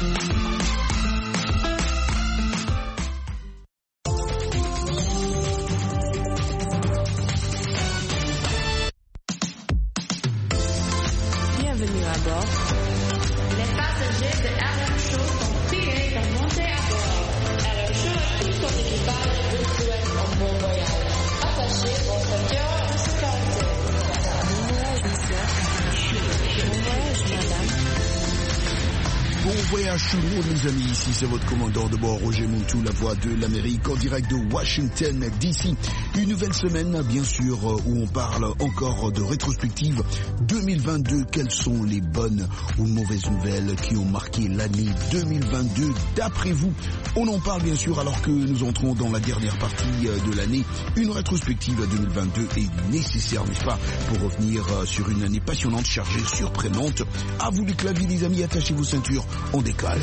Bienvenue à bord. Les passagers de RM Show sont priés de monter à bord. RM Show et tout son équipage vous souhaitent un bon voyage. Attachez votre cœur de sécurité. Bon voyage, madame. Bon voyage tout le monde les amis, ici c'est votre commandant de bord Roger Montou, la voix de l'Amérique en direct de Washington DC. Une nouvelle semaine bien sûr où on parle encore de rétrospective 2022. Quelles sont les bonnes ou mauvaises nouvelles qui ont marqué l'année 2022 d'après vous? On en parle bien sûr alors que nous entrons dans la dernière partie de l'année. Une rétrospective 2022 est nécessaire, n'est-ce pas, pour revenir sur une année passionnante, chargée, surprenante. À vous les claviers les amis, attachez vos ceintures. On décolle.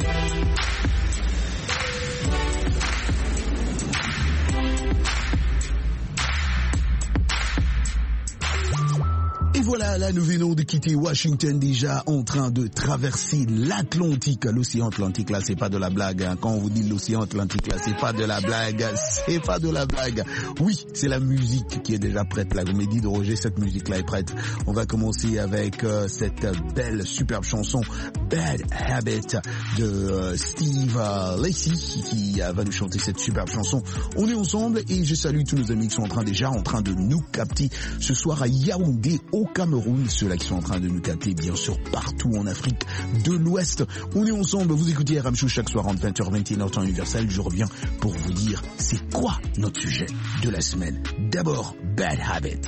Et voilà, là nous venons de quitter Washington déjà en train de traverser l'Atlantique. L'océan Atlantique là c'est pas de la blague hein. Quand on vous dit l'océan Atlantique là c'est pas de la blague, c'est pas de la blague. Oui, c'est la musique qui est déjà prête là. Vous m'avez dit de Roger, cette musique là est prête. On va commencer avec cette belle superbe chanson Bad Habit de Steve Lacy qui va nous chanter cette superbe chanson. On est ensemble et je salue tous nos amis qui sont en train de nous capter ce soir à Yaoundé au Cameroun, ceux-là qui sont en train de nous capter bien sûr partout en Afrique de l'Ouest. On est ensemble, vous écoutez RM Show chaque soir entre 20h et 21h temps universel. Je reviens pour vous dire c'est quoi notre sujet de la semaine. D'abord, Bad Habits.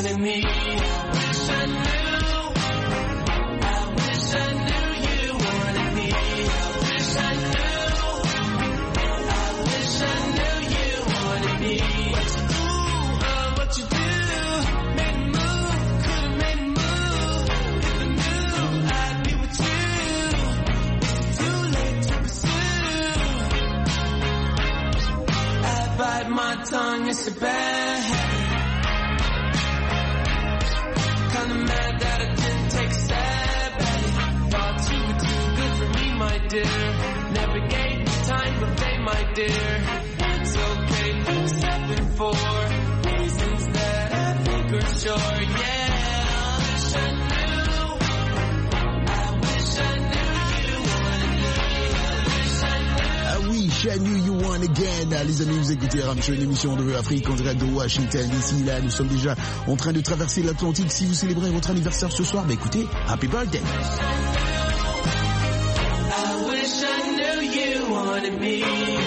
My tongue is a bad habit. Kinda mad that I didn't take a stab at it. Thought you were too good for me, my dear. Never gave me time of day, my dear. It's okay, except for reasons that I think are sure, yeah. I knew you one again. Les amis, vous écoutez RM Show, une émission de Afrique en direct de Washington. Ici, là, nous sommes déjà en train de traverser l'Atlantique. Si vous célébrez votre anniversaire ce soir, bah écoutez, happy birthday. I wish I knew you wanted me.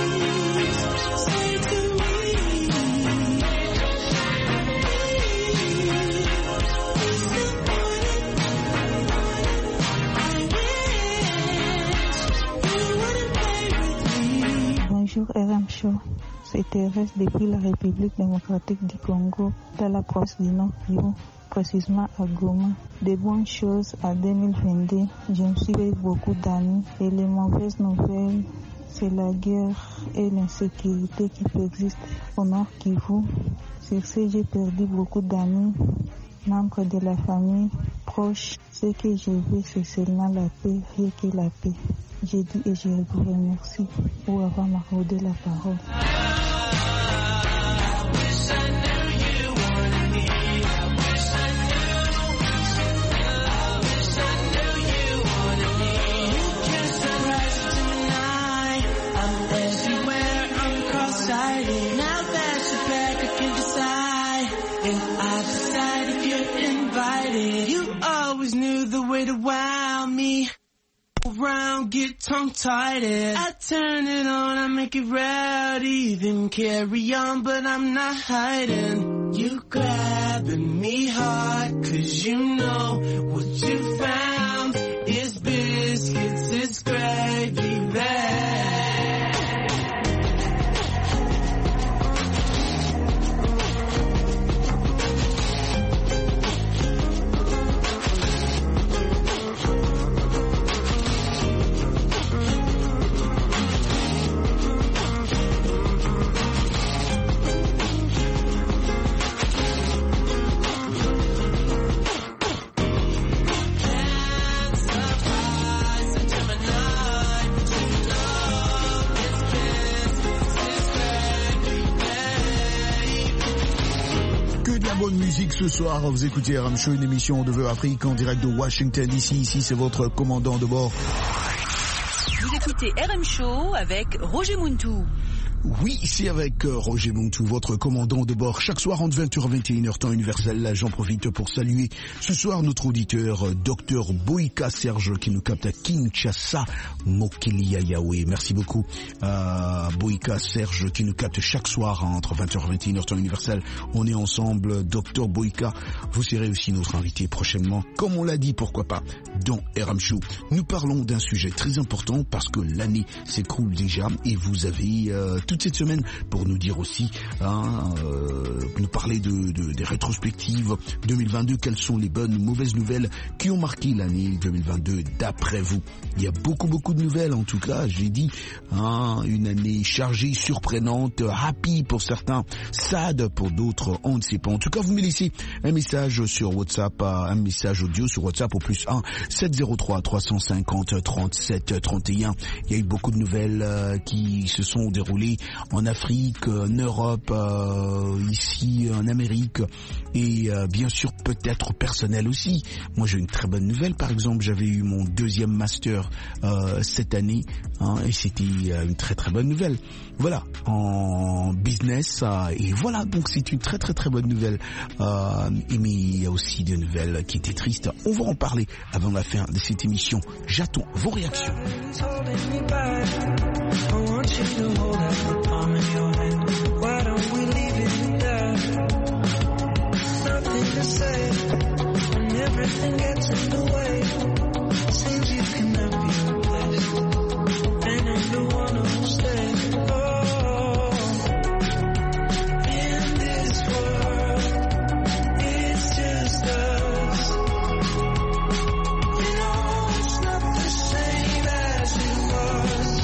Bonjour RM Show, c'est Thérèse depuis la République démocratique du Congo, dans la province du Nord Kivu, précisément à Goma. Des bonnes choses à 2022, je me suis fait beaucoup d'amis et les mauvaises nouvelles, c'est la guerre et l'insécurité qui persistent au Nord Kivu. Sur ce, j'ai perdu beaucoup d'amis, membres de la famille, proches. Ce que je veux, c'est seulement la paix, rien que la paix. J'ai dit et je vous remercie pour avoir m'accordé la parole. Around, get tongue-tied. I turn it on, I make it rowdy, then carry on, but I'm not hiding. You grabbing me hard, 'cause you know what you found is biscuits, it's gravy bag. bonne musique ce soir. Vous écoutez RM Show, une émission de Vœux Afrique en direct de Washington DC. Ici, c'est votre commandant de bord. Vous écoutez RM Show avec Roger Muntou. Oui, ici avec Roger Muntou, votre commandant de bord. Chaque soir entre 20h et 21h, temps universel, j'en profite pour saluer ce soir notre auditeur, Dr Boïka Serge, qui nous capte à Kinshasa, Mokelia Yahweh. Merci beaucoup Boïka Serge, qui nous capte chaque soir entre 20h et 21h, temps universel. On est ensemble, Dr Boïka. Vous serez aussi notre invité prochainement, comme on l'a dit, pourquoi pas, dans RM Show. Nous parlons d'un sujet très important parce que l'année s'écoule déjà et vous avez toute cette semaine pour nous dire aussi, nous parler des rétrospectives 2022, quelles sont les bonnes ou mauvaises nouvelles qui ont marqué l'année 2022 d'après vous. Il y a beaucoup de nouvelles, en tout cas, j'ai dit, une année chargée, surprenante, happy pour certains, sad pour d'autres, on ne sait pas. En tout cas, vous me laissez un message sur WhatsApp, un message audio sur WhatsApp au +1 703 350 37 31. Il y a eu beaucoup de nouvelles qui se sont déroulées en Afrique, en Europe, ici en Amérique et bien sûr peut-être personnel aussi. Moi j'ai une très bonne nouvelle, par exemple j'avais eu mon 2e master cette année et c'était une très bonne nouvelle. Voilà, en business et voilà, donc c'est une très bonne nouvelle. Mais il y a aussi des nouvelles qui étaient tristes. On va en parler avant la fin de cette émission. J'attends vos réactions. I want you to hold out the palm in your hand. Why don't we leave it there? Nothing to say, and everything gets in the way. Seems you cannot be replaced, and I'm the one who'll stay. Oh, in this world, it's just us. You know it's not the same as it was.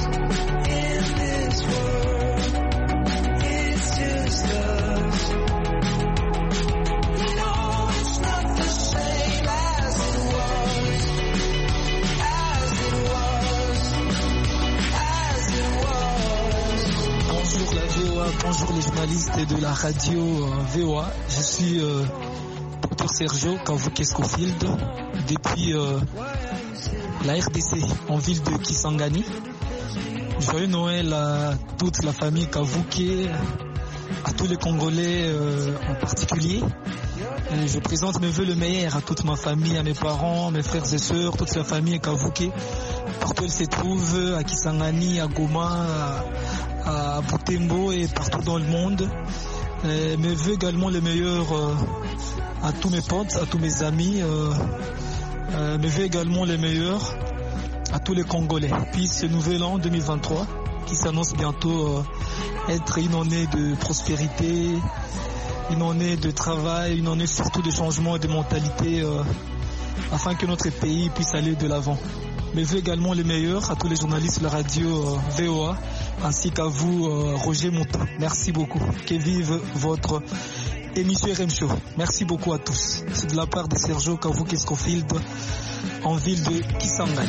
Bonjour les journalistes de la radio VOA, je suis Dr Sergio Kavuke Scofield depuis la RDC en ville de Kisangani. Joyeux Noël à toute la famille Kavuke, à tous les Congolais en particulier. Et je présente mes vœux le meilleur à toute ma famille, à mes parents, mes frères et sœurs, toute la famille Kavuke, partout elle se trouve, à Kisangani, à Goma, à Butembo et partout dans le monde. Mes vœux également le meilleur à tous mes potes, à tous mes amis. Mes vœux également les meilleurs à tous les Congolais. Puis ce nouvel an 2023 qui s'annonce bientôt être une année de prospérité, une année de travail, une année surtout de changement et de mentalité afin que notre pays puisse aller de l'avant. Mes vœux également les meilleurs à tous les journalistes de la radio VOA ainsi qu'à vous Roger Muntou. Merci beaucoup. Que vive votre émission RM Show. Merci beaucoup à tous. C'est de la part de Sergio Kavuke Scofield en ville de Kisangani.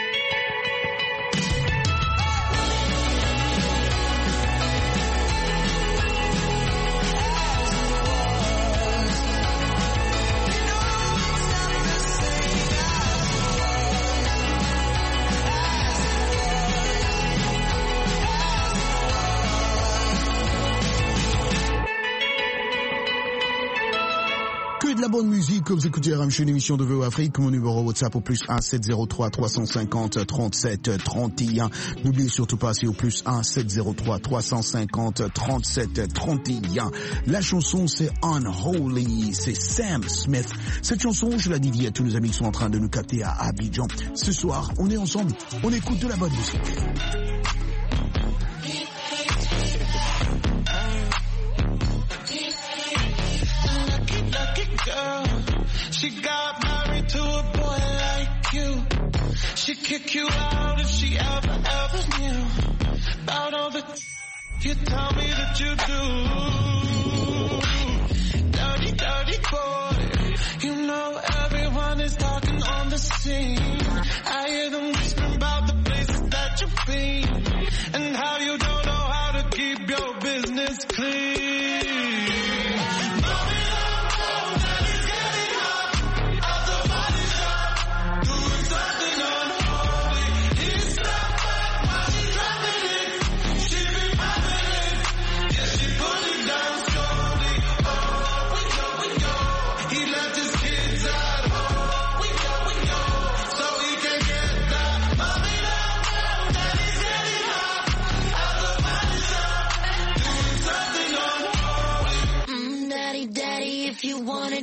De la bonne musique, vous écoutez RM Show, une émission de VO Afrique, mon numéro WhatsApp au +1 703 350 37 31. N'oubliez surtout pas, c'est au +1 703 350 37 31. La chanson c'est Unholy, c'est Sam Smith. Cette chanson, je la dédie à tous nos amis qui sont en train de nous capter à Abidjan. Ce soir, on est ensemble, on écoute de la bonne musique. She got married to a boy like you. She'd kick you out if she ever knew about all the you tell me that you do. Dirty boy. You know everyone is talking on the scene. I hear them whispering about the places that you've been and how you don't know how to keep your business clean. Mom it up.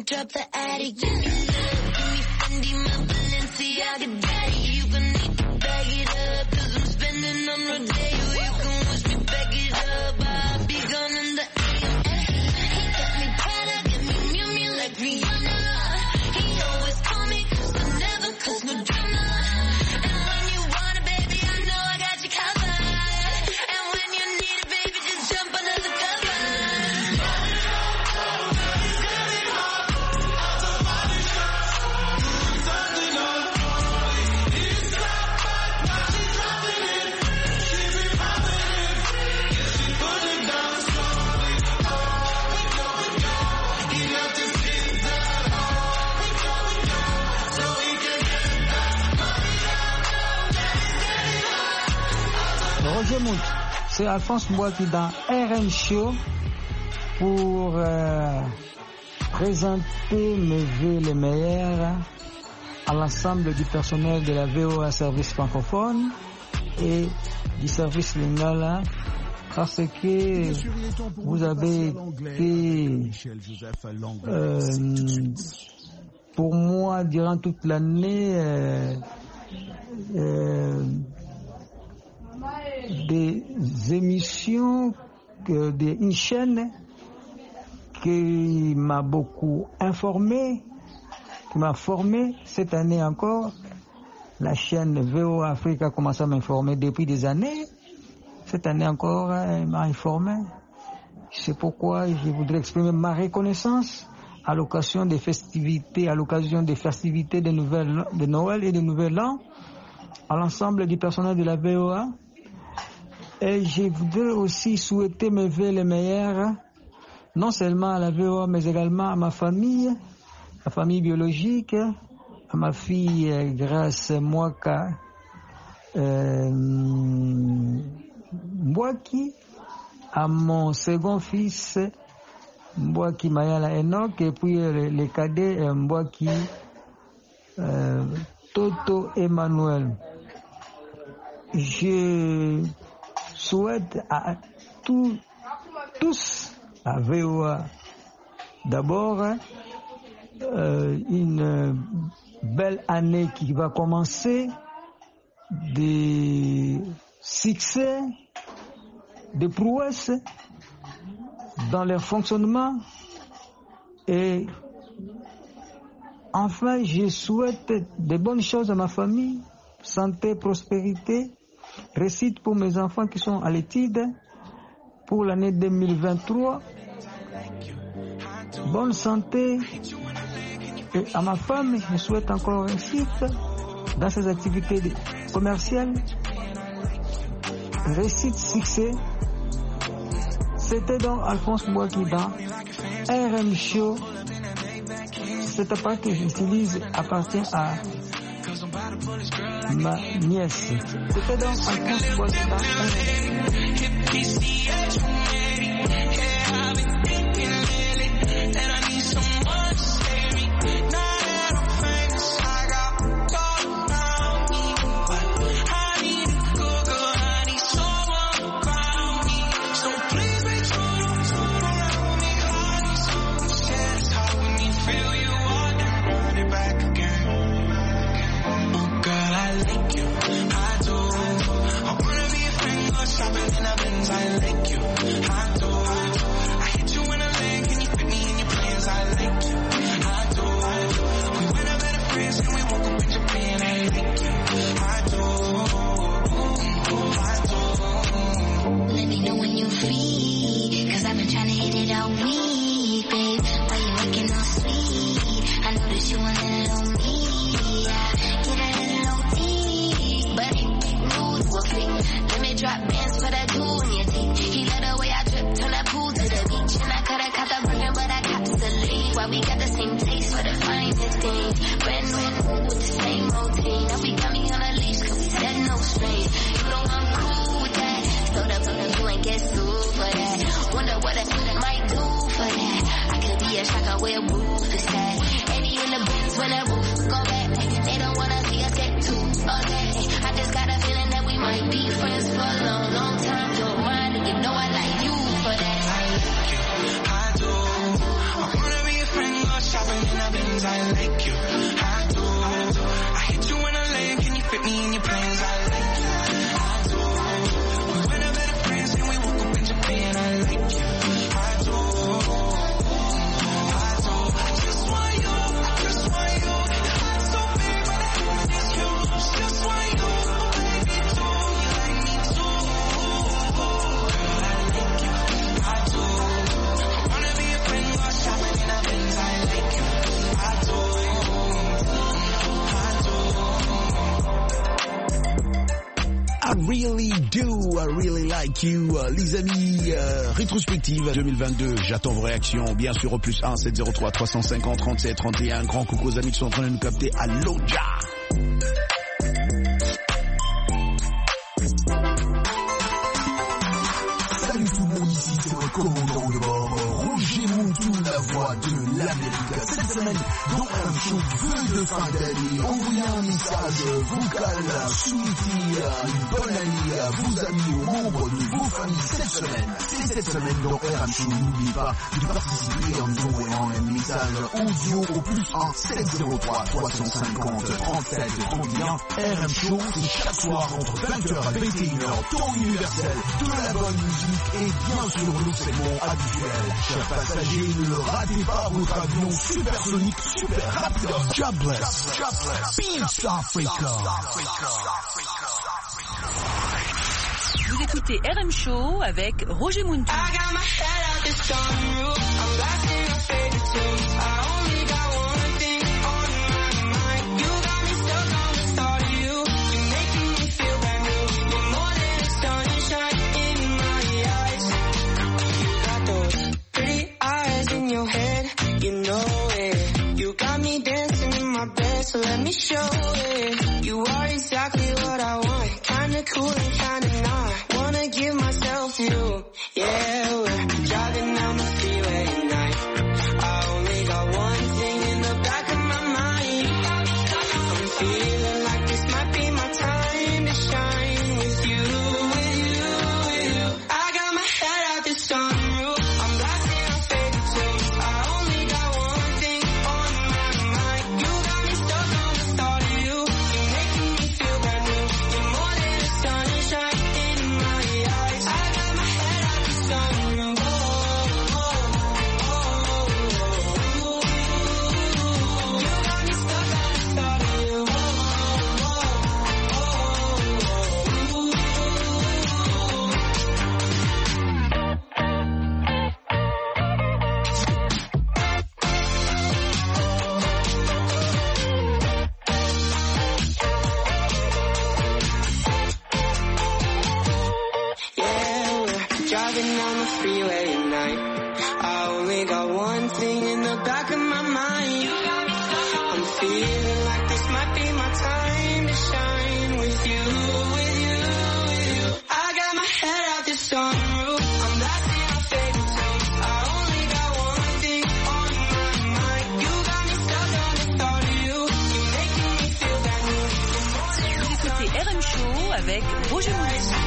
drop the attic. Give me love, give me Fendi, my Balenciaga daddy. You gon' need to bag it up, 'cause I'm spending on Rodeo. You can wish me back it up, I'll be gone in the AM. He got me Prada, give me Miu Miu like Rihanna. He always call me 'cause I never cause no drama. And when you want it, baby, I know I got you covered. And when you need it, baby, just jump under the cover. Roger Mout, c'est Alphonse Mbouaki dans RM Show pour présenter mes vœux les meilleurs à l'ensemble du personnel de la VOA Service francophone et du service Lingala, parce que vous avez été pour moi durant toute l'année des émissions, une chaîne qui m'a beaucoup informé, qui m'a formé. Cette année encore, la chaîne VOA Afrique a commencé à m'informer depuis des années. Cette année encore, elle m'a informé. C'est pourquoi je voudrais exprimer ma reconnaissance à l'occasion des festivités, de Noël et de Nouvel An, à l'ensemble du personnel de la VOA. Et je voudrais aussi souhaiter mes vœux les meilleurs, non seulement à la VOA, mais également à ma famille biologique, à ma fille Grace Mwaka Mbouaki, à mon second fils Mbouaki Mayala Enoch, et puis les cadets Mbouaki Toto Emmanuel. Je souhaite à tous à VOA d'abord une belle année qui va commencer, des succès, des prouesses dans leur fonctionnement, et enfin je souhaite de bonnes choses à ma famille, santé, prospérité, réussite pour mes enfants qui sont à l'étude pour l'année 2023, bonne santé, et à ma femme je souhaite encore réussite dans ses activités commerciales, réussite, succès. C'était donc Alphonse Mbouaki dans RM Show. Cet appareil que j'utilise appartient à ma nièce. C'était donc Alphonse Mbouaki dans RM Show. I just got a feeling that we might be friends for a long, long time. really do, I really like you. Les amis, rétrospective 2022, j'attends vos réactions, bien sûr au plus 1 703 350 37 31. Grand coucou aux amis qui sont en train de nous capter à l'Oja. Salut tout le monde, ici c'est votre commandant de bord, Roger Montou, la voix de l'Amérique. Cette semaine, dans un show vœu de fin d'année, envoyez un message vocal, souhaitez une bonne année à vos amis, aux membres de vos familles. C'est cette semaine dans RM Show. N'oubliez pas de participer en nous envoyant un message audio au plus 1 703 350 37 31. RM Show, c'est chaque soir entre 20h et 21h, temps universel de la bonne musique et bien sûr le segment habituel. Chers passagers, ne ratez pas votre avion supersonique, super rapide. Jobless. Peace Africa. Vous écoutez RM Show avec Roger Montou. So let me show it. You are exactly what I want. Kinda cool and kinda not. Wanna give myself to you. Yeah, we're driving down the freeway at night. I only got one thing in the back of my mind. I'm feeling like this might be my time to shine with you, with you, with you. I got my head out the sunroof. I'm blasting our favorite tunes. I only got one thing on my mind. You got me stuck on the thought of you. You're making me feel brand new. You're more than the sunshine in my eyes. I got my head out the sunroof. Oh, oh, oh, oh, oh. You got me stuck on the thought of you. Oh, oh, oh, oh, oh. Yeah, we're driving down the freeway at night. I only got one thing in the back of my mind. I'm feeling like this might be my time to shine with you, with you, with you. I got my head out the sunroof. I'm blasting our favorite tunes. I only got one thing on my mind. You got me stuck on the thought of you. You're making me feel brand new. Vous écoutez RM Show avec Roger Montou.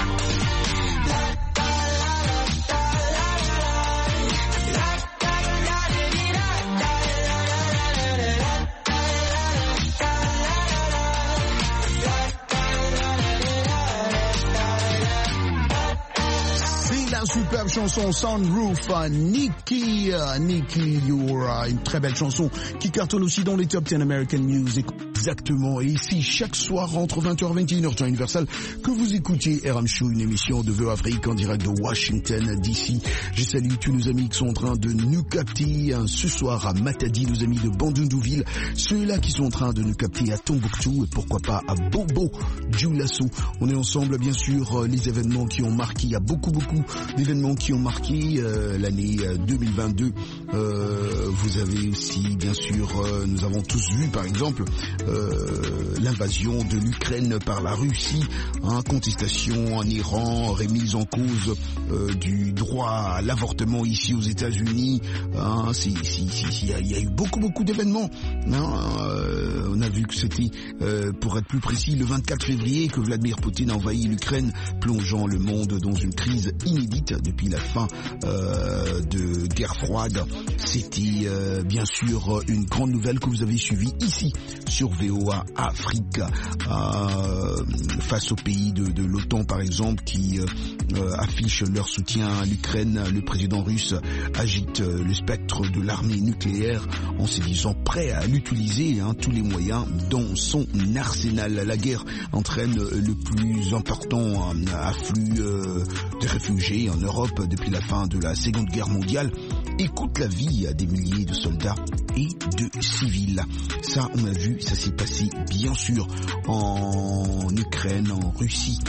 C'est la superbe chanson Sunroof, Nikki, You're une très belle chanson qui cartonne aussi dans les top 10 American Music. Exactement, et ici chaque soir entre 20h et 21h temps universel que vous écoutiez RM Show, une émission de Vœux Afrique en direct de Washington DC. Je salue tous nos amis qui sont en train de nous capter ce soir à Matadi, nos amis de Bandundouville, ceux-là qui sont en train de nous capter à Tombouctou et pourquoi pas à Bobo Dioulasso. On est ensemble bien sûr, les événements qui ont marqué, il y a beaucoup d'événements qui ont marqué l'année 2022. Vous avez aussi bien sûr, nous avons tous vu par exemple l'invasion de l'Ukraine par la Russie, contestation en Iran, remise en cause du droit à l'avortement ici aux États-Unis. Il y a eu beaucoup d'événements. On a vu que c'était, pour être plus précis, le 24 février que Vladimir Poutine a envahi l'Ukraine, plongeant le monde dans une crise inédite depuis la fin de guerre froide. C'était bien sûr une grande nouvelle que vous avez suivie ici sur VOA Afrique, face aux pays de l'OTAN par exemple qui affichent leur soutien à l'Ukraine. Le président russe agite le spectre de l'armée nucléaire en se disant prêt à l'utiliser, tous les moyens dans son arsenal. La guerre entraîne le plus important afflux de réfugiés en Europe depuis la fin de la Seconde Guerre mondiale et coûte la vie à des milliers de soldats et de civils. Ça, on a vu, ça s'est passé bien sûr en Ukraine, en Russie,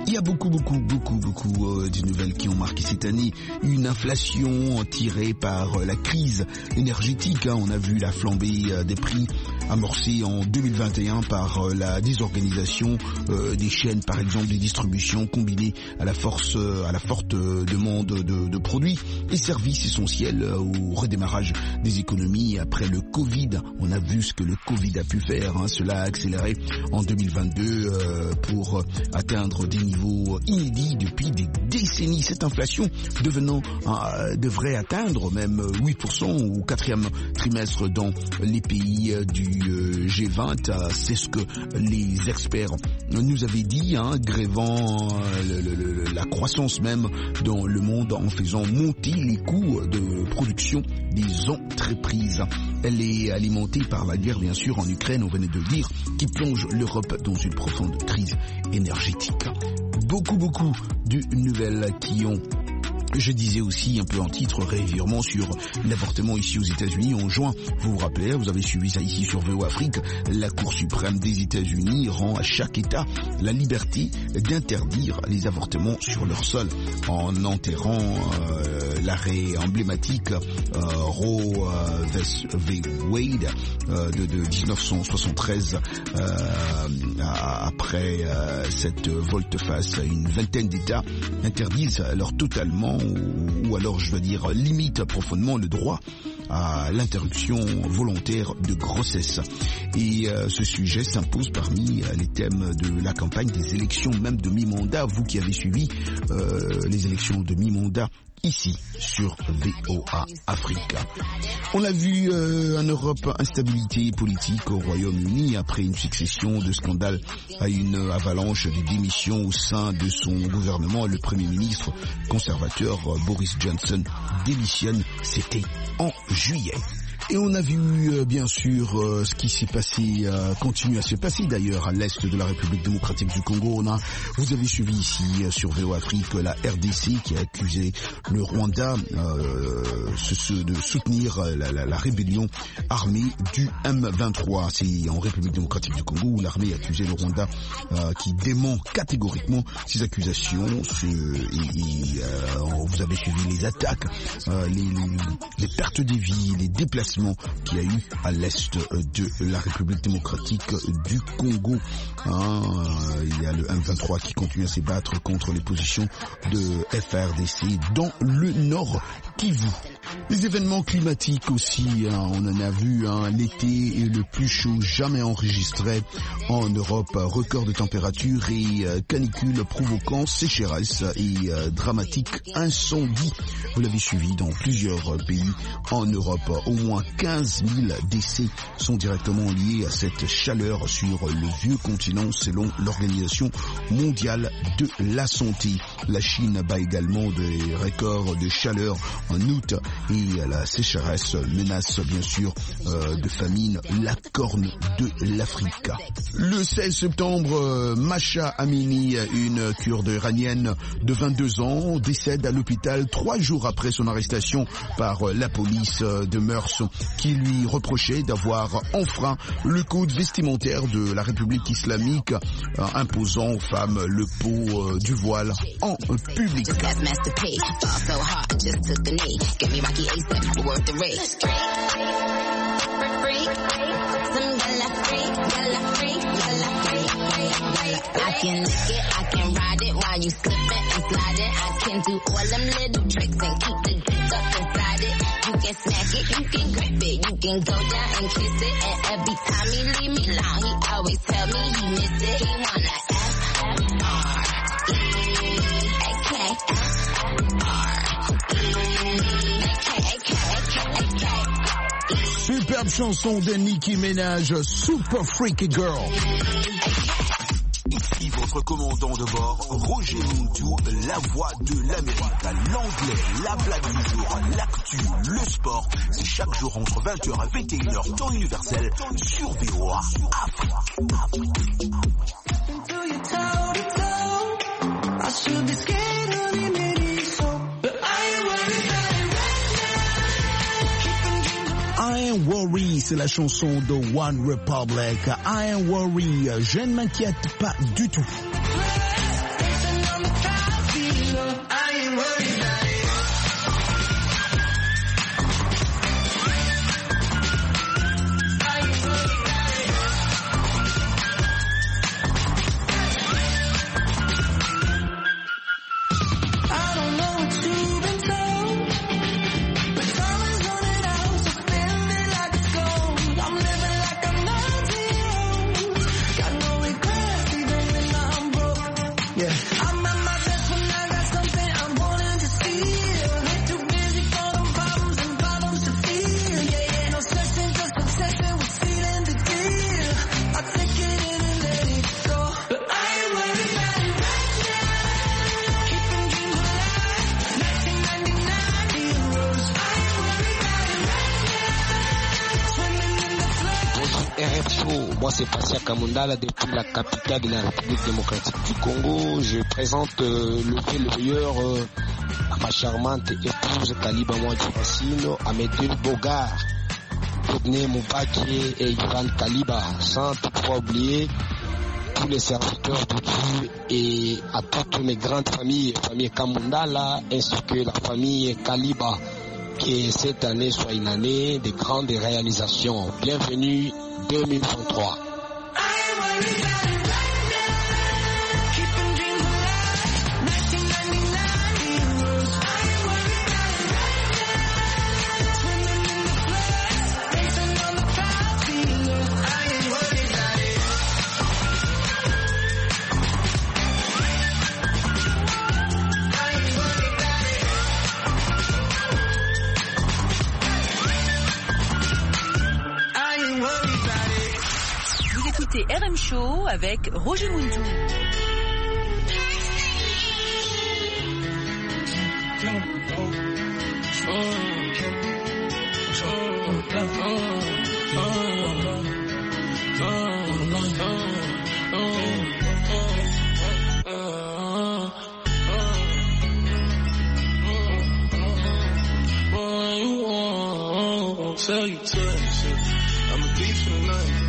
Il y a beaucoup de nouvelles qui ont marqué cette année. Une inflation tirée par la crise énergétique. On a vu la flambée des prix amorcée en 2021 par la désorganisation des chaînes, par exemple, des distributions, combinée à la forte demande de produits et services essentiels au redémarrage des économies après le Covid. On a vu ce que le Covid a pu faire. Cela a accéléré en 2022 pour atteindre des niveaux inédits depuis des décennies. Cette inflation devrait atteindre même 8% au quatrième trimestre dans les pays du G20. C'est ce que les experts nous avaient dit, grévant la croissance même dans le monde en faisant monter les coûts de production des entreprises. Elle est alimentée par la guerre, bien sûr, en Ukraine, on venait de le dire, qui plonge l'Europe dans une profonde crise énergétique. Beaucoup de nouvelles qui ont, je disais aussi un peu en titre, revirement sur l'avortement ici aux États-Unis en juin. Vous vous rappelez, vous avez suivi ça ici sur VO Afrique. La Cour suprême des États-Unis rend à chaque État la liberté d'interdire les avortements sur leur sol en enterrant l'arrêt emblématique Roe v. Wade de 1973. Après cette volte-face, une vingtaine d'États interdisent alors totalement ou alors je veux dire limite profondément le droit à l'interruption volontaire de grossesse. Et ce sujet s'impose parmi les thèmes de la campagne des élections même de mi-mandat. Vous qui avez suivi les élections de mi-mandat ici sur VOA Africa. On a vu en Europe instabilité politique au Royaume-Uni après une succession de scandales à une avalanche de démissions au sein de son gouvernement. Le Premier ministre conservateur Boris Johnson démissionne, c'était en juillet. Et on a vu bien sûr ce qui s'est passé, continue à se passer d'ailleurs à l'est de la République démocratique du Congo. Vous avez suivi ici sur VO Afrique la RDC qui a accusé le Rwanda de soutenir la rébellion armée du M23. C'est en République démocratique du Congo où l'armée a accusé le Rwanda qui dément catégoriquement ces accusations. Vous avez suivi les attaques, les pertes de vie, les déplacements qu'il y a eu à l'est de la République démocratique du Congo. Il y a le M23 qui continue à se battre contre les positions de FARDC dans le Nord Kivu. Les événements climatiques aussi, on en a vu, l'été est le plus chaud jamais enregistré en Europe. Record de température et canicule provoquant sécheresse et dramatique incendie. Vous l'avez suivi dans plusieurs pays en Europe. Au moins 15 000 décès sont directement liés à cette chaleur sur le vieux continent selon l'Organisation mondiale de la santé. La Chine bat également des records de chaleur en août et la sécheresse menace bien sûr de famine la corne de l'Afrique. Le 16 septembre, Masha Amini, une Kurde iranienne de 22 ans, décède à l'hôpital 3 jours après son arrestation par la police de mœurs qui lui reprochait d'avoir enfreint le code vestimentaire de la République islamique imposant aux femmes le port du voile en public. I can lick it, I can ride it while you slip it and slide it. I can do all them little tricks and keep the dick up inside it. You can smack it, you can grip it, you can go down and kiss it. And every time he leave me alone, he always tell me he miss it. He wanna Superbe chanson de Nicki Minaj, Super Freaky Girl. Ici votre commandant de bord, Roger Muntu, la voix de l'Amérique, l'anglais, la blague du jour, l'actu, le sport. C'est chaque jour entre 20h et 21h, temps universel, sur VOA Afrique. I Ain't Worry, c'est la chanson de One Republic. I Ain't Worry, je ne m'inquiète pas du tout. quoi s'est passé à Kamundala depuis la capitale de la République démocratique du Congo. Je présente le fait le meilleur à ma charmante épouse Kaliba Mwadjiracine, à mes deux beaux-gars, Rodney Moubaki et Ivan Kaliba, sans toutefois oublier tous les serviteurs de Dieu et à toutes mes grandes familles, famille Kamundala ainsi que la famille Kaliba, que cette année soit une année de grandes réalisations. Bienvenue 2023. Écoutez RM Show avec Roger Muntou. Tell you twice, I'm a thief in the night.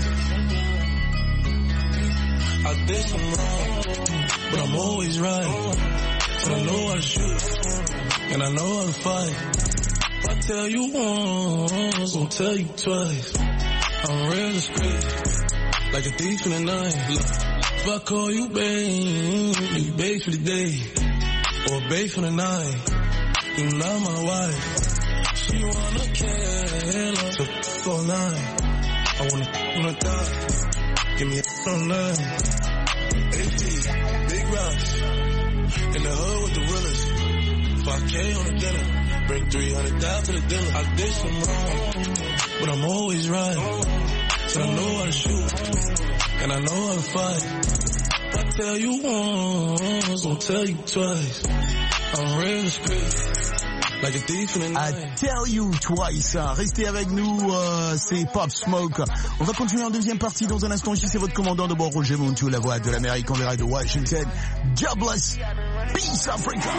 I did some wrong, but I'm always right. And I know how to shoot, and I know how to fight. If I tell you once, I'll tell you twice. I'm real discreet, like a thief in the night. Look, if I call you babe, you babe for the day, or babe for the night. You're not my wife. She wanna kill her, so all night. I wanna die. Give me a online. AP, big rocks. In the hood with the realest. 5K on the dinner. Bring 300 down to the dinner. I did some wrong, but I'm always right. So I know how to shoot, and I know how to fight. If I tell you once, I'll tell you twice. I'm real discreet. Like a thief in the night. I tell you twice. Restez avec nous, c'est Pop Smoke. On va continuer en deuxième partie dans un instant. Ici, c'est votre commandant de bord, Roger Muntou, la voix de l'Amérique en direct de Washington. God bless. Peace, Africa.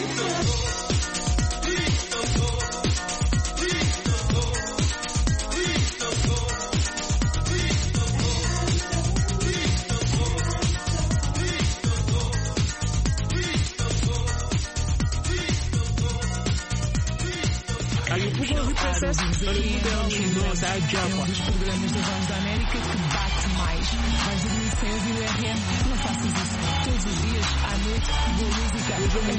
Um dos programas da Voz da América que bate mais. Vais dormir sem ouvir o RM? Não faças isso. Todos os dias, à noite, boa música.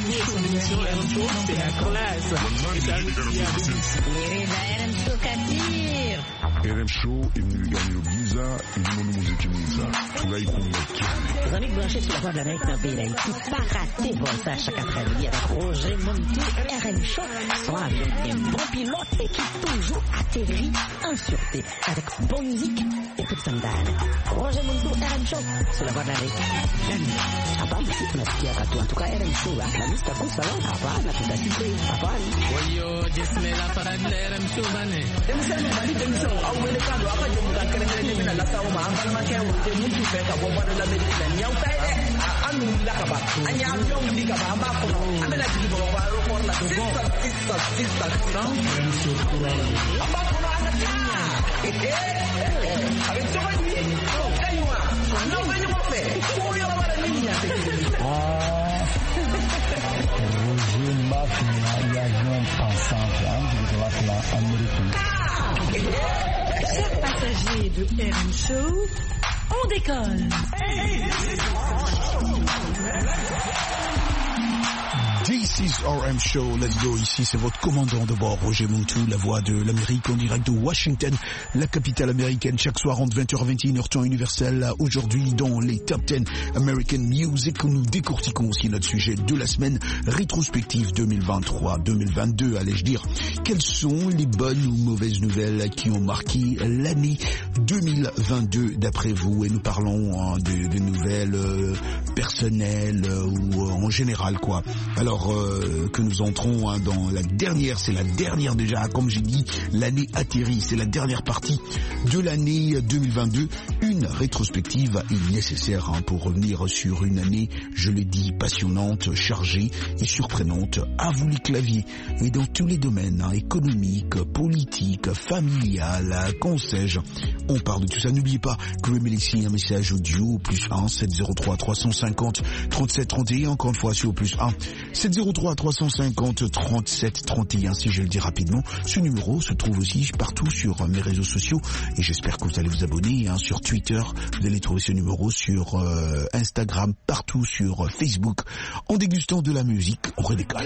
RM Show est venu gagner le Visa et du monde musique Visa. Tout là, il peut mettre. Les amis branchés sur la Voix de l'Amérique dans le pays d'Haïti, pas rater pour ça chaque après-midi avec Roger Muntou, RM Show, son avion est bon pilote et qui toujours atterrit en sûreté avec bonne musique et toute standard. Roger Muntou, RM Show, sur la Voix de l'Amérique. Hapana, tunasikia katu en tout cas RM Show, la musique à cause salon, hapana, tutasikia, hapana. Oyo, jesmela para RM Show bane. Uelekano hapa jumuka kelele mimi na lasa uma amba na kia wote mtu peka kwa bado la medicine ni au taide anu la kaba anya amyo ndi kaba amba ko amela jiki kwa kwa ro la sister amba ko ana tia avec toi ni kaiwa no venyo mofe ko yo la bara ni ya Roger Mbappé il y a un ensemble de la américaine. Chers passagers de RM Show, on décolle. This is RM Show, let's go. Ici, c'est votre commandant de bord, Roger Muntou, la voix de l'Amérique en direct de Washington, la capitale américaine, chaque soir entre 20h et 21h, temps universel. Aujourd'hui, dans les Top 10 American Music, nous décortiquons aussi notre sujet de la semaine, rétrospective 2023-2022, allais-je dire. Quelles sont les bonnes ou mauvaises nouvelles qui ont marqué l'année 2022 d'après vous? Et nous parlons de nouvelles personnelles ou en général, quoi. Alors que nous entrons dans la dernière, c'est la dernière déjà, comme j'ai dit, l'année atterrit, c'est la dernière partie de l'année 2022, une Une rétrospective est nécessaire pour revenir sur une année, je le dis, passionnante, chargée et surprenante. À vous les claviers et dans tous les domaines, économiques, politiques, familiales, qu'on sais-je. On parle de tout ça. N'oubliez pas que vous me laissez un message audio au +1 703 350 37 31. Encore une fois, sur au +1 703 350 37 31. Si je le dis rapidement, ce numéro se trouve aussi partout sur mes réseaux sociaux et j'espère que vous allez vous abonner sur Twitter. Vous allez trouver ce numéro sur Instagram, partout sur Facebook. En dégustant de la musique, on redécolle.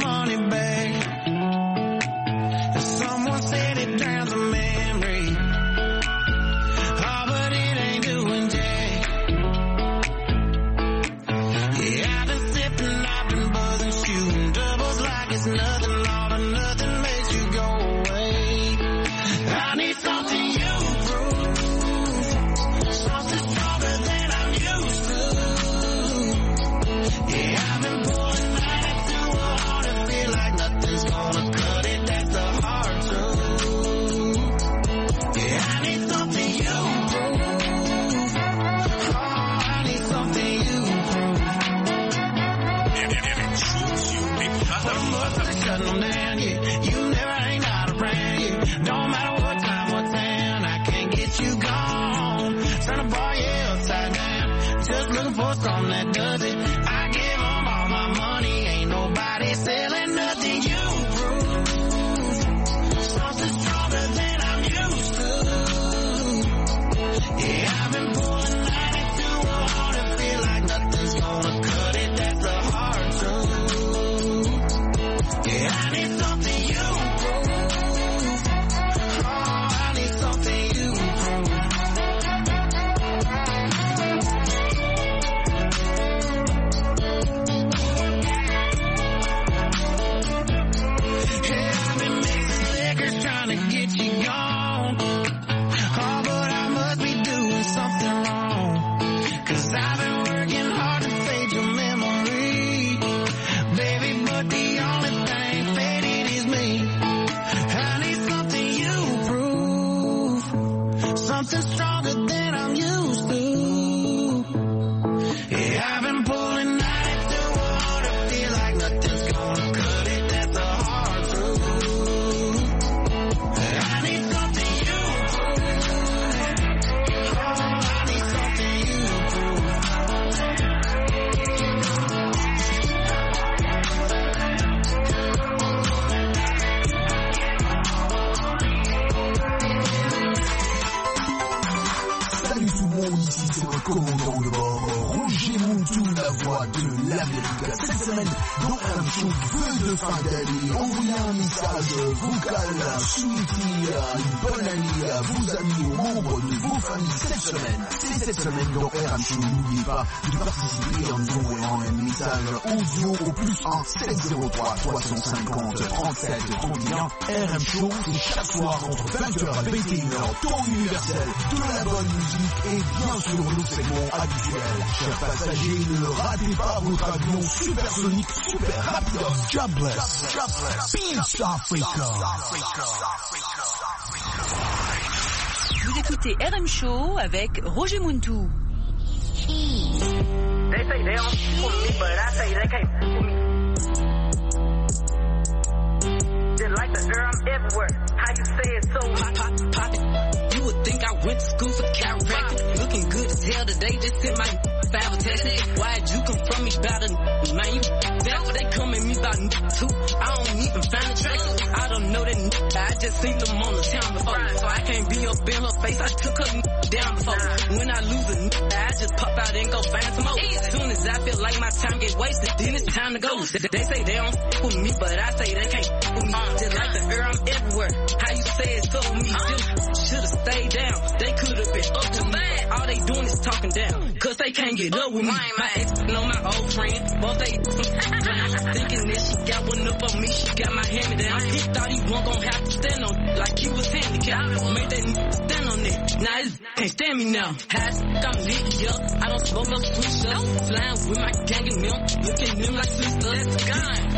Commandant de bord, Roger Montou, la voix de l'Amérique. Cette semaine, dans un show vœux de fin d'année, envoyez un message vocal, souhaitez une bonne année à vos amis, aux membres de vos familles. Cette semaine, dans RM Show, n'oubliez pas de participer en nous envoyant un message audio au +1 703 350 37 31. RM Show, c'est chaque soir entre 20h et 21h, temps universel de la bonne musique et bien sûr nos segments habituels. Chers passagers, ne ratez pas votre avion supersonique, super rapide. Jobless. Peace Africa. Vous écoutez RM Show avec Roger Montou. They say they don't fool me, but I say they can't fool me. Just like the girl, I'm everywhere. How you say it so pop it. You would think I went to school for chiropractic. Looking good as hell today, just in my five tested. Why'd you come from me about a man? You that's what they come at me about too. I don't even find attractive. I don't know that I just seen them on the town before. So I can't be up in her face. I took her down before. When I lose a I just pop out and go find some more. As soon as I feel like my time get wasted, then it's time to go. They say they don't f with me, but I say they can't f with me. Just like the girl, I'm everywhere. How you say it's up with me? Should've stayed down. They could've been up to me. All they doing is talking down, cause they can't get up with me. My ex know my old friend, both they thinking that she got one up on me, she got my hand down. He thought he wasn't gonna have to stand on it, like he was handicapped. Made that stand on it. Now his can't stand me now. Hot, I'm lit, yo. I don't smoke no switch up. Flying with my gang and them, looking them like sisters. That's a gun. Be letting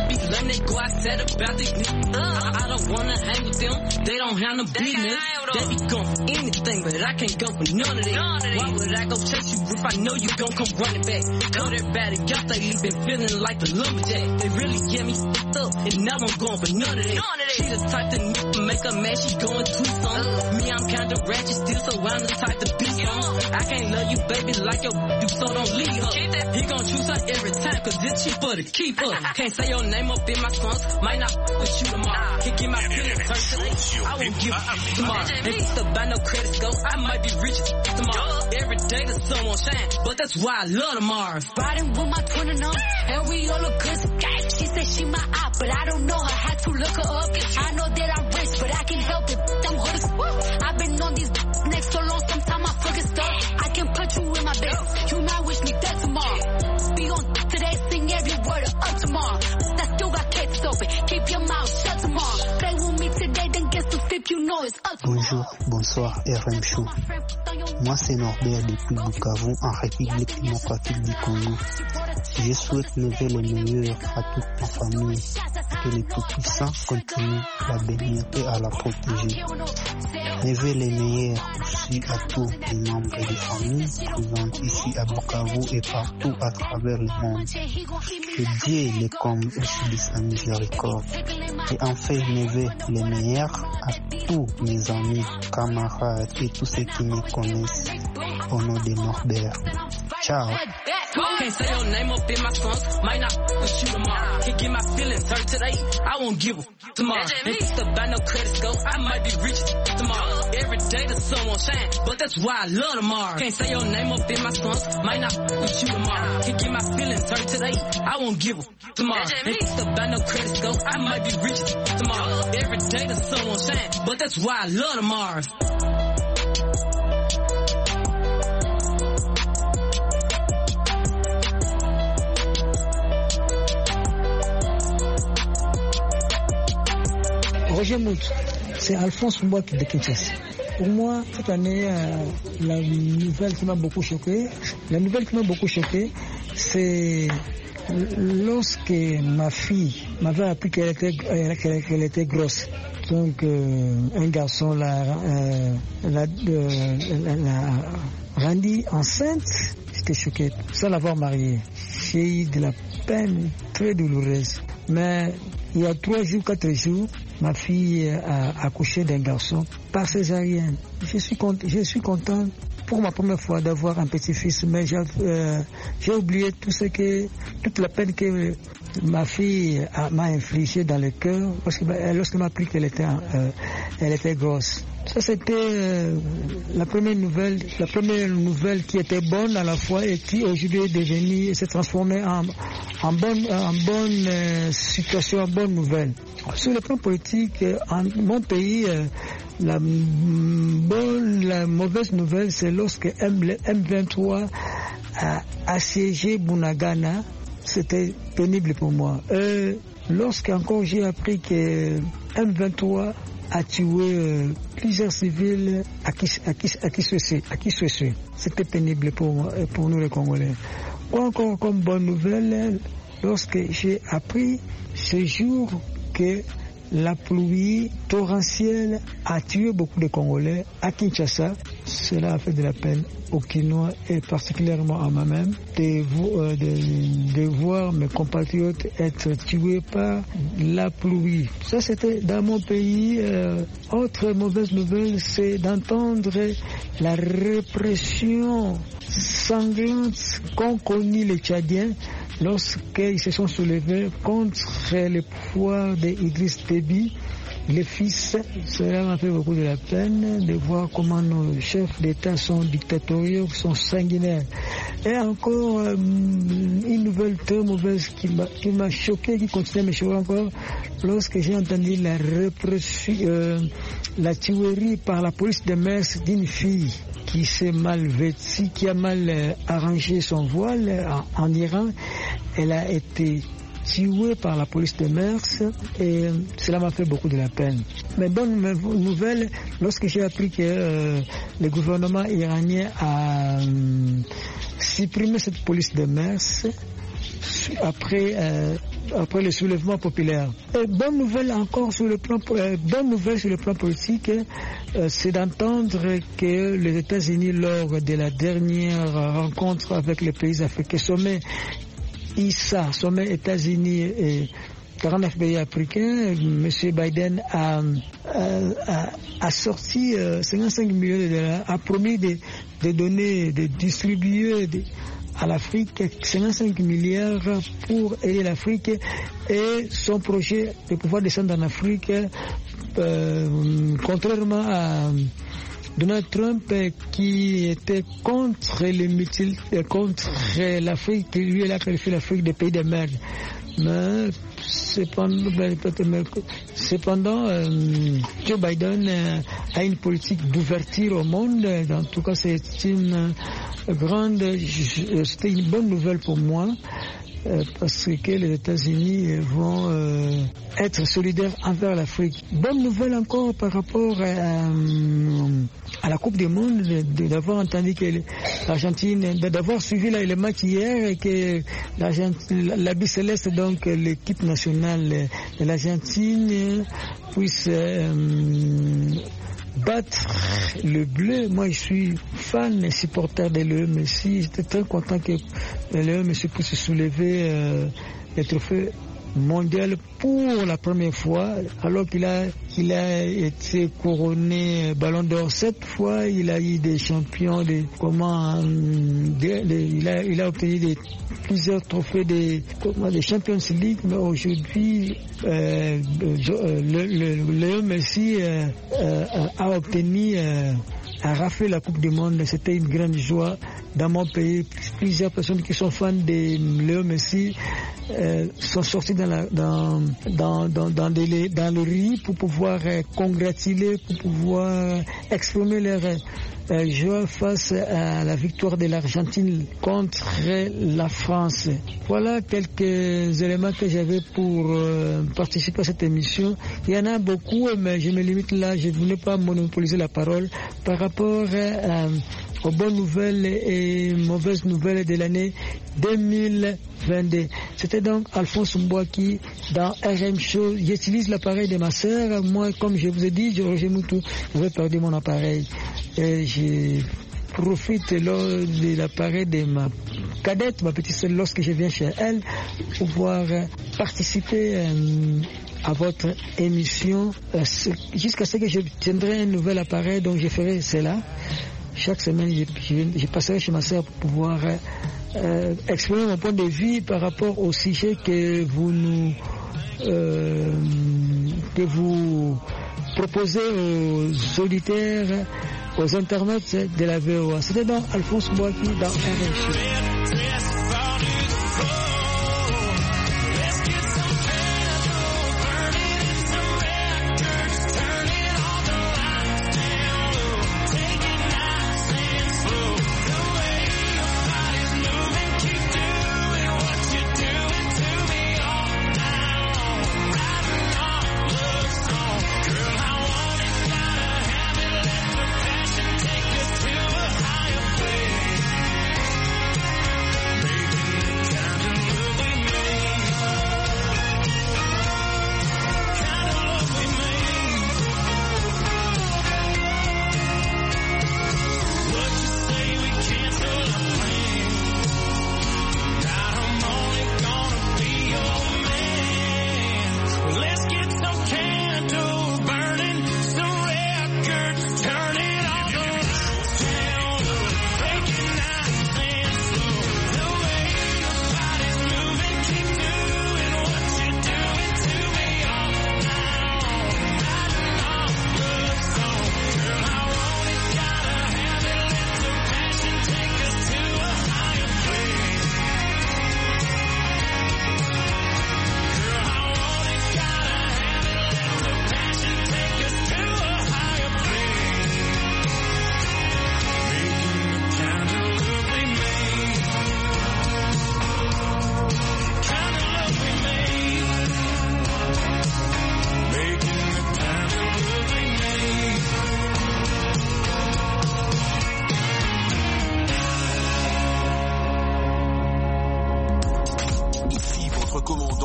when they go, I said about these niggas. I don't wanna hang with them. They don't have no business. They be going for anything, but I can't go for none of that. Why would I go chase you if I know you gon' come running back? Know that bad, y'all lately been feeling like the lumberjack. They really get me f***ed up, and now I'm going for none of that. She the type to make her mad, she going twist on. Me, I'm kinda ratchet still, so I'm the type to be on. I can't love you, baby, like your you, so don't leave her. He gon' choose her every time, cause it's cheaper to keep her. Can't say your name up in my songs, might not with you tomorrow. Can't get my feelings hurt today, I won't give a tomorrow. If it's about no credit score, I might be rich tomorrow. Every day the sun won't shine, but that's why I love the Mars. Riding with my twin and them, and we all look good. She said she my eye, but I don't know her. Had to look her up. I know that I'm rich, but I can't help it. I'm hood as fuck. I've been on these next so long, sometimes I forget stuff. I can put you in my bed. You might wish me dead tomorrow. Be on today, sing every word up tomorrow. I still got cakes open. Keep your mouth shut tomorrow. Play with me today, then get some flip, you know it's up tomorrow. Bonjour, bonsoir, RM Show. Moi c'est Norbert depuis Bukavu en République démocratique du Congo. Je souhaite lever le meilleur à toute ma famille. Que les tout-puissants continuent à la bénir et à la protéger. Lever les meilleurs aussi à tous les membres des familles présents ici à Bukavu et partout à travers le monde. Que Dieu les comble aussi de sa miséricorde. Et enfin lever les meilleurs à tous mes amis, camarades et tous ceux qui me connaissent au nom de Norbert. Ciao. Can't say your name up in my songs, might not with you tomorrow. Can't get my feelings hurt today, I won't give a tomorrow. If it's about no credit score, I might be rich tomorrow. Every day the sun won't shine, but that's why I love tomorrow. Can't say your name up in my songs, might not with you tomorrow. Can't get my feelings hurt today, I won't give a tomorrow. If it's about no credit score, I might be rich tomorrow. Every day the sun won't shine, but that's why I love tomorrow. Roger Mout, c'est Alphonse Mbouak de Kinshasa. Pour moi, cette année, la nouvelle qui m'a beaucoup choqué, c'est lorsque ma fille m'avait appris qu'elle était grosse. Donc, un garçon l'a rendue enceinte. J'étais choqué, sans l'avoir mariée. J'ai eu de la peine très douloureuse. Mais il y a 3 jours, 4 jours, ma fille a accouché d'un garçon par césarienne. Je suis content pour ma première fois d'avoir un petit-fils, mais j'ai oublié toute la peine que ma fille m'a infligée dans le cœur lorsqu'elle m'a appris qu'elle était grosse. Ça c'était la première nouvelle qui était bonne à la fois et qui aujourd'hui est devenue, s'est transformée en bonne situation, en bonne nouvelle. Sur le plan politique, en mon pays, la mauvaise nouvelle, c'est lorsque M23 a assiégé Bunagana. C'était pénible pour moi. Lorsqu'encore j'ai appris que M23 a tué plusieurs civils à Kisweswe. C'était pénible pour moi et pour nous les Congolais. Encore comme bonne nouvelle, lorsque j'ai appris ce jour que la pluie torrentielle a tué beaucoup de Congolais à Kinshasa, cela a fait de la peine aux Kinois et particulièrement à moi-même de voir mes compatriotes être tués par la pluie. Ça c'était dans mon pays. Autre mauvaise nouvelle, c'est d'entendre la répression sanglante qu'ont connue les Tchadiens lorsqu'ils se sont soulevés contre le pouvoir d'Idriss Déby, le fils. Cela m'a fait beaucoup de la peine de voir comment nos chefs d'État sont dictatoriaux, sont sanguinaires. Et encore une nouvelle très mauvaise qui m'a choqué, qui continue à me choquer encore, lorsque j'ai entendu la répression, la tuerie par la police de mœurs d'une fille qui s'est mal vêtue, qui a mal arrangé son voile en Iran. Elle a été tuée par la police de mœurs et cela m'a fait beaucoup de la peine. Mais bonne nouvelle, lorsque j'ai appris que le gouvernement iranien a supprimé cette police de mœurs après après le soulèvement populaire. Et bonne nouvelle encore sur le plan politique, c'est d'entendre que les États-Unis, lors de la dernière rencontre avec les pays africains, sommet ISA, sommet États-Unis et 49 pays africains, M. Biden a sorti 55 millions de dollars, a promis de donner, de distribuer à l'Afrique 55 milliards pour aider l'Afrique, et son projet de pouvoir descendre en Afrique, contrairement à Donald Trump qui était contre l'Afrique, qui lui a qualifié l'Afrique des pays de merde. Mais cependant, Joe Biden a une politique d'ouverture au monde. En tout cas, c'était une bonne nouvelle pour moi. Parce que les États-Unis vont être solidaires envers l'Afrique. Bonne nouvelle encore par rapport à la Coupe du Monde, d'avoir entendu que l'Argentine, d'avoir suivi les matchs hier, et que la Bicéleste, donc l'équipe nationale de l'Argentine, puisse battre le bleu. Moi, je suis fan et supporter de l'E Messi. J'étais très content que l'E Messi puisse soulever le trophée mondial pour la première fois, alors qu'il a été couronné Ballon d'Or 7 fois. Il a eu des champions, il a obtenu plusieurs trophées des Champions League, mais aujourd'hui Léo Messi a obtenu a raflé la Coupe du Monde. C'était une grande joie dans mon pays. Plusieurs personnes qui sont fans de Léo Messi sont sorties dans le riz pour pouvoir congratuler, pour pouvoir exprimer leur joie face à la victoire de l'Argentine contre la France. Voilà quelques éléments que j'avais pour participer à cette émission. Il y en a beaucoup, mais je me limite là. Je ne voulais pas monopoliser la parole par rapport aux bonnes nouvelles et mauvaises nouvelles de l'année 2022. C'était donc Alphonse Mbouaki dans RM Show. J'utilise l'appareil de ma sœur. Moi, comme je vous ai dit, Roger Moutou, j'avais perdu mon appareil. Et je profite de l'appareil de ma cadette, ma petite sœur, lorsque je viens chez elle, pour pouvoir participer à votre émission jusqu'à ce que je tiendrai un nouvel appareil, donc je ferai cela. Chaque semaine, je passerai chez ma sœur pour pouvoir exprimer mon point de vue par rapport au sujet que vous proposez aux auditeurs, aux internautes de la VOA. C'était donc Alphonse Mbouaki dans RFI.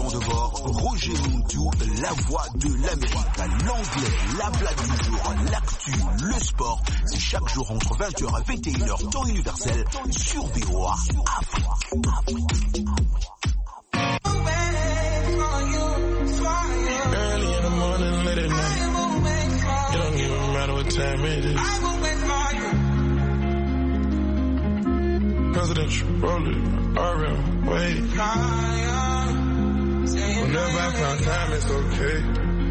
de bord, Roger Montou, la voix de l'Amérique, l'anglais, la blague du jour, l'actu, le sport. C'est chaque jour entre 20h et 21h, temps universel, sur VOA Afrique. Early in the morning, late at night. It don't even matter what time it is. Presidential rolling, RM, wait. Whenever I find time, it's okay.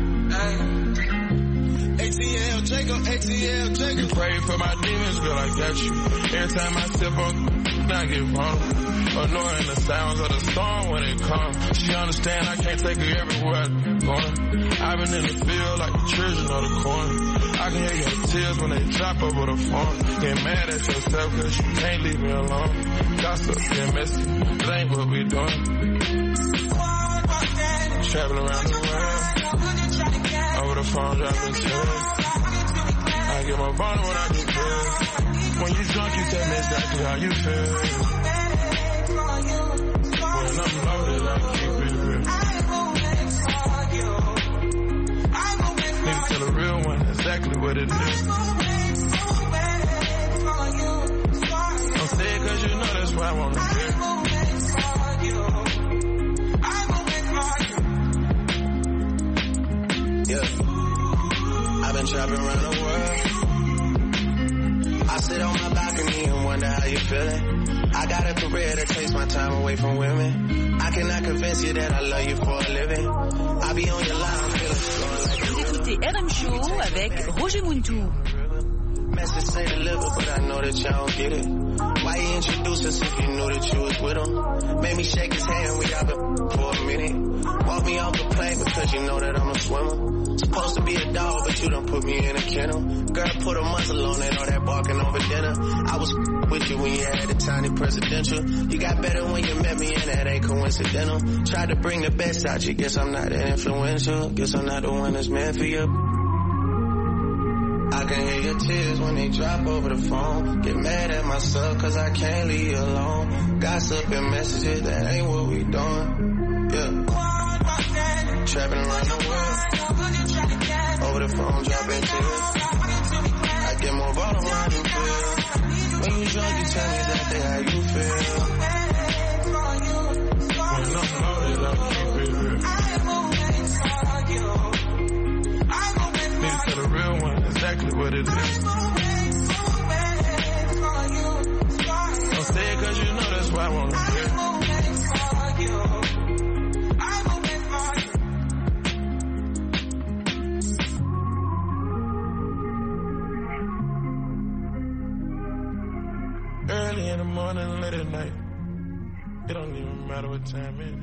ATL, Jacob, ATL, Jacob. You pray for my demons, girl, I got you. Every time I sip on, I get vulnerable. Annoying the sounds of the storm when it comes. She understand I can't take her everywhere I'm going. I've been in the field like the children of the corn. I can hear your tears when they drop over the phone. Get mad at yourself cause you can't leave me alone. Gossip, get messy, it ain't what we doing. Traveling around the world, over the phone dropping tears. I get my bottom when I get good. When you drunk you tell me exactly how you feel. When I'm loaded I keep it real. Nigga tell a real one exactly what it is. Don't say it cause you know that's why I wanna hear. Yeah, I've been traveling around the world. I sit on my balcony and wonder how you feeling. I got a career that takes my time away from women. I cannot convince you that I love you for a living. I be on your line, I'm feeling strong like Vous écoutez RM Show avec Roger Montou. message say deliver, but I know that y'all don't get it. Why you introduce us if you knew that you was with him? Made me shake his hand, we out been for a minute. Walk me off the plane because you know that I'm a swimmer. Supposed to be a dog, but you done put me in a kennel. Girl, put a muzzle on it, all that barking over dinner. I was with you when you had a tiny presidential. You got better when you met me, and that ain't coincidental. Tried to bring the best out you, guess I'm not that influential. Guess I'm not the one that's meant for you. I can hear your tears when they drop over the phone. Get mad at myself cause I can't leave you alone. Gossip and messages, that ain't what we doing. Yeah. Trapping around the world. Over the phone, dropping tears. I get more vulnerable how you feel. When you drunk, you tell me exactly how you feel. When I'm loaded, I'll keep it real. Need to tell the real one exactly what it is. Don't say it cause you know that's why I wanna hear. Early in the morning, late at night. It don't even matter what time it is.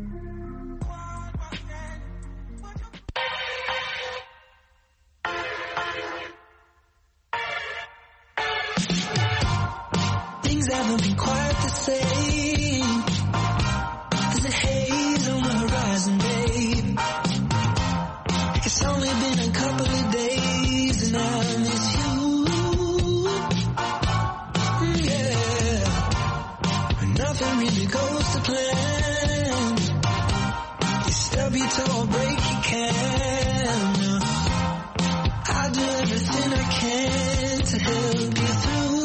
Things haven't been quite the same. There's a haze on the horizon, babe. It's only been a couple of days and I miss you. Yeah, nothing really goes to plan. You stub your toe, break your can. I'll do everything I can to help you through.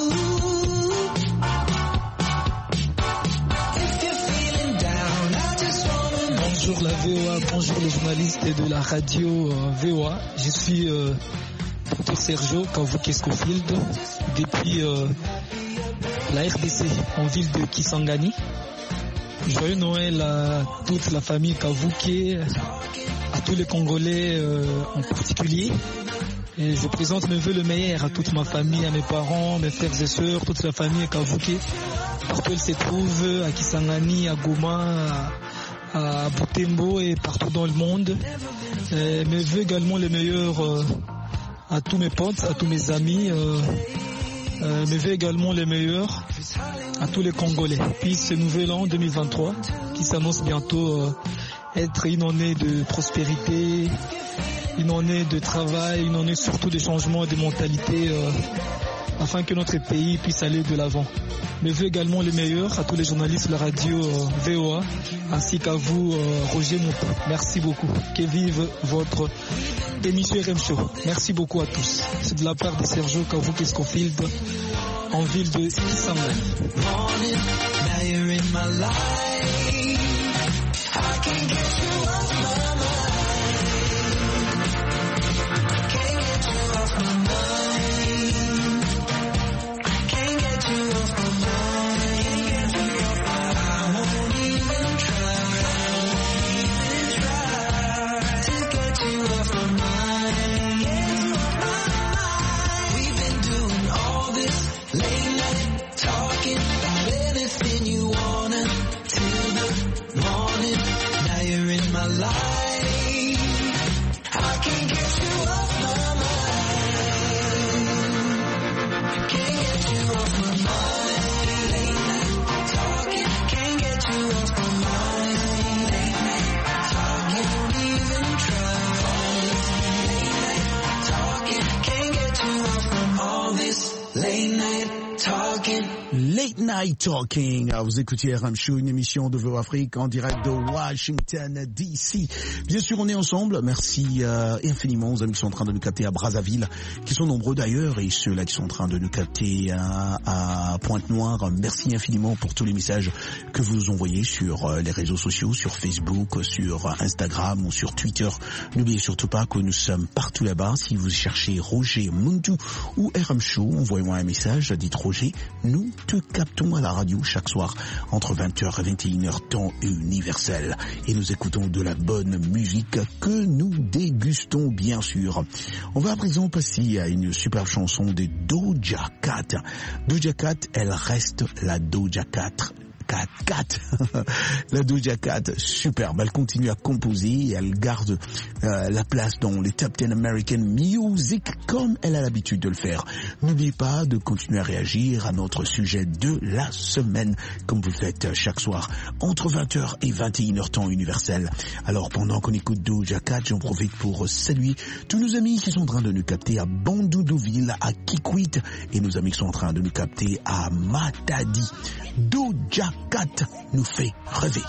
Bonjour la VOA, bonjour les journalistes de la radio VOA. Je suis Dr Sergio Kavuke-Scofield depuis la RDC en ville de Kisangani. Joyeux Noël à toute la famille Kavuke, à tous les Congolais en particulier. Et je présente mes vœux le meilleur à toute ma famille, à mes parents, mes frères et sœurs, toute la famille Kavuke, partout elle se trouve, à Kisangani, à Goma, à Butembo et partout dans le monde. Mes vœux également les meilleurs à tous mes potes, à tous mes amis. Mes vœux également les meilleurs à tous les Congolais. Puis ce nouvel an 2023 qui s'annonce bientôt être une année de prospérité, une année de travail, une année surtout de changement de mentalité afin que notre pays puisse aller de l'avant. Mais veux également le meilleur à tous les journalistes de la radio VOA, ainsi qu'à vous, Roger Montou. Merci beaucoup. Que vive votre émission RM Show. Merci beaucoup à tous. C'est de la part de Sergio Kavuki Scofield en ville de Kisangani. Late Night Talking. Vous écoutez RM Show, une émission de VOA Afrique en direct de Washington DC. Bien sûr, on est ensemble. Merci infiniment aux amis qui sont en train de nous capter à Brazzaville, qui sont nombreux d'ailleurs, et ceux-là qui sont en train de nous capter à Pointe-Noire. Merci infiniment pour tous les messages que vous envoyez sur les réseaux sociaux, sur Facebook, sur Instagram ou sur Twitter. N'oubliez surtout pas que nous sommes partout là-bas. Si vous cherchez Roger Montou ou RM Show, envoyez-moi un message, dites Roger, nous te captons à la radio chaque soir entre 20h et 21h temps universel, et nous écoutons de la bonne musique que nous dégustons bien sûr. On va à présent passer à une superbe chanson de Doja Cat. Doja Cat, elle reste la Doja Cat. La Doja Cat, superbe, elle continue à composer et elle garde la place dans les Top 10 American Music comme elle a l'habitude de le faire. N'oubliez pas de continuer à réagir à notre sujet de la semaine comme vous le faites chaque soir entre 20h et 21h temps universel. Alors pendant qu'on écoute Doja Cat, j'en profite pour saluer tous nos amis qui sont en train de nous capter à Bandoudoville, à Kikwit, et nos amis qui sont en train de nous capter à Matadi. Doja Cat nous fait rêver.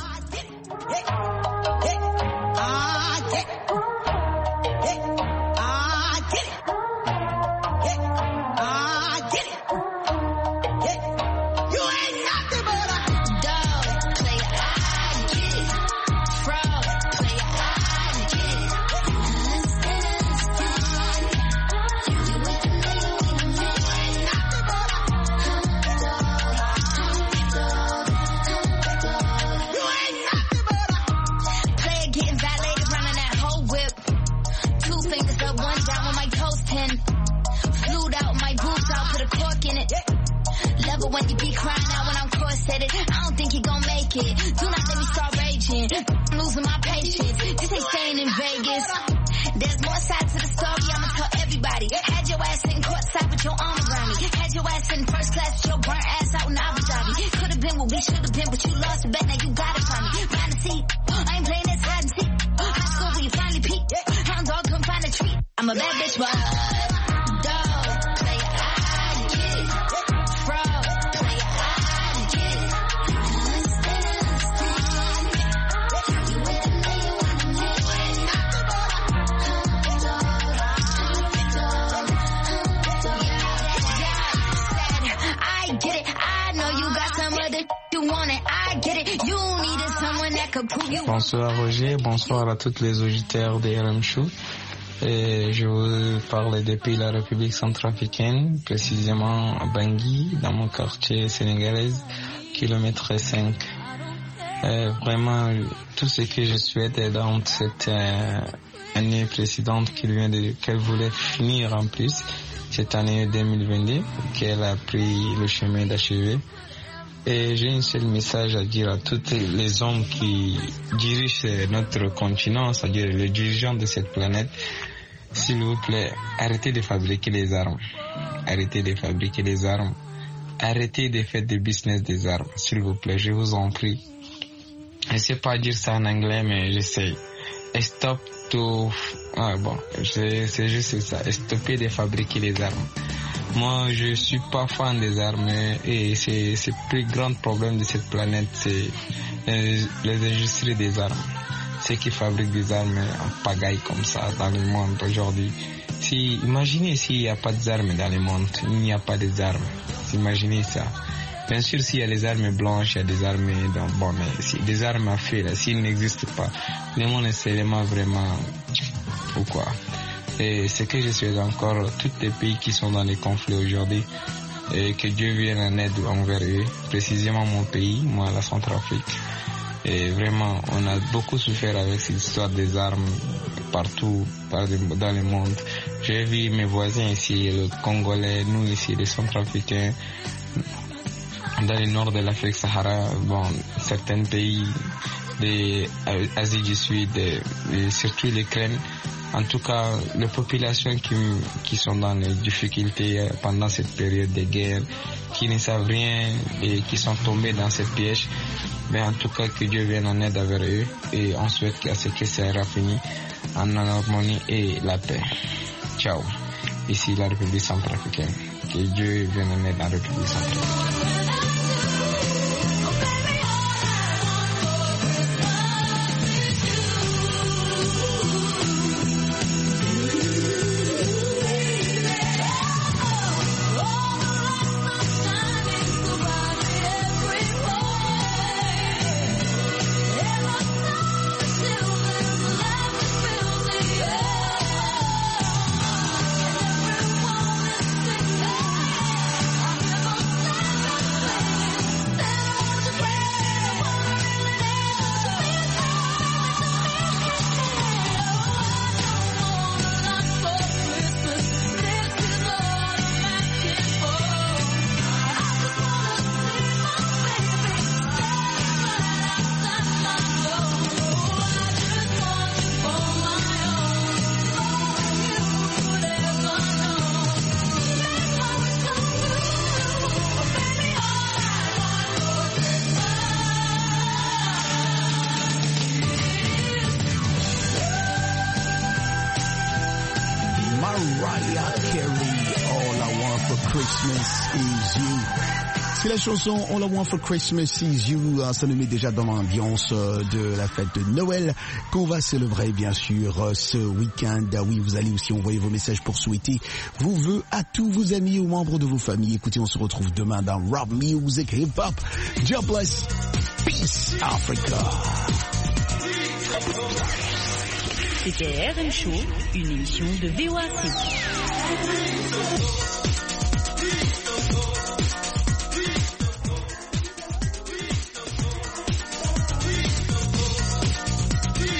When you be crying out when I'm cross-headed, I don't think you gon' make it. Do not let me start raging. I'm losing my patience. This ain't staying in Vegas. There's more sides to the story, I'ma tell everybody. Had your ass sitting courtside with your arm around me. Had your ass in first class with your burnt ass out in Abu Dhabi. Could've been what we should've been, but you lost the bet, now you got it from me. Find a seat, I ain't playing this hide and seek. High school where you finally peak. Hound dog come find a treat. I'm a bad bitch, but Bonsoir Roger, bonsoir à tous les auditeurs de RM Show. Et je vous parle depuis la République centrafricaine, précisément à Bangui, dans mon quartier sénégalais, kilomètre 5. Vraiment, tout ce que je souhaite dans cette année précédente qu'elle voulait finir en plus, cette année 2022, qu'elle a pris le chemin d'achever. Et j'ai un seul message à dire à tous les hommes qui dirigent notre continent, c'est-à-dire les dirigeants de cette planète. S'il vous plaît, arrêtez de fabriquer les armes. Arrêtez de fabriquer les armes. Arrêtez de faire du business des armes. S'il vous plaît, je vous en prie. Je ne sais pas dire ça en anglais, mais j'essaie. Stop to... c'est juste ça. Stoppez de fabriquer les armes. Moi, je suis pas fan des armes et c'est le plus grand problème de cette planète, c'est les industries des armes. Ceux qui fabriquent des armes en pagaille comme ça dans le monde aujourd'hui. Imaginez s'il n'y a pas d'armes dans le monde, il n'y a pas d'armes. Imaginez ça. Bien sûr, s'il y a les armes blanches, il y a des armes bon, mais si des armes à feu, là, s'il n'existe pas, le monde est seulement vraiment pourquoi. Et ce que je souhaite encore, tous les pays qui sont dans les conflits aujourd'hui, et que Dieu vienne en aide envers eux, précisément mon pays, moi, la Centrafrique. Et vraiment, on a beaucoup souffert avec cette histoire des armes partout dans le monde. J'ai vu mes voisins ici, les Congolais, nous ici, les Centrafricains, dans le nord de l'Afrique Sahara, bon, certains pays d'Asie du Sud, et surtout l'Ukraine. En tout cas, les populations qui sont dans les difficultés pendant cette période de guerre, qui ne savent rien et qui sont tombés dans cette piège, mais en tout cas que Dieu vienne en aide avec eux et on souhaite que ça sera fini en harmonie et la paix. Ciao. Ici la République centrafricaine. Que Dieu vienne en aide à la République centrafricaine. C'est la chanson All I Want for Christmas Is You, ça nous met déjà dans l'ambiance de la fête de Noël qu'on va célébrer bien sûr ce week-end. Oui, vous allez aussi envoyer vos messages pour souhaiter vos vœux à tous vos amis ou membres de vos familles. Écoutez, on se retrouve demain dans Rap Music Hip Hop. God bless. Peace Africa. C'était RM Show, une émission de VOAC.